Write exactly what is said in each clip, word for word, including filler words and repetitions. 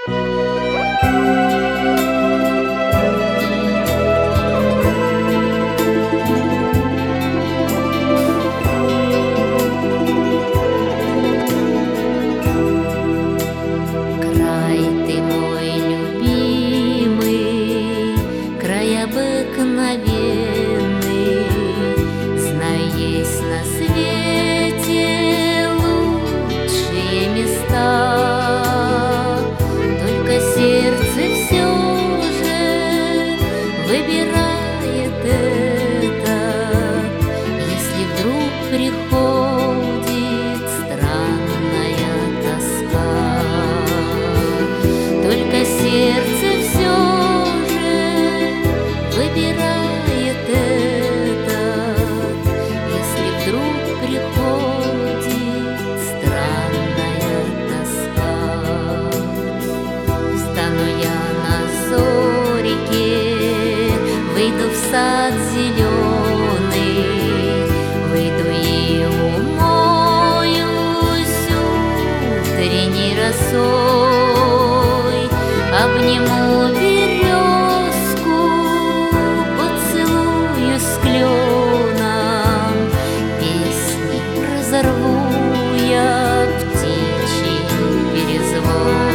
обыкновенный. Знай, есть на свете лучшие места, только сердце все же выбирает этот. Если вдруг приходит странная тоска, только сердце все выбирает этот. Если вдруг приходит странная тоска, встану я на зорике, выйду в сад зеленый, выйду и умоюсь утренней росой, обниму разорву я птичий перезвон.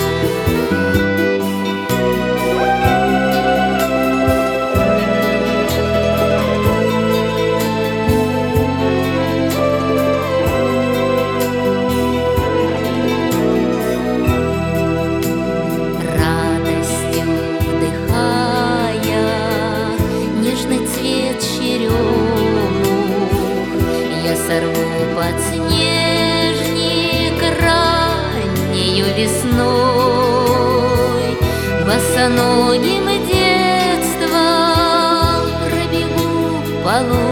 Радостью вдыхая нежный цвет черемух, я сорву подснежник раннею весной, босоногим детством пробегу по лугу.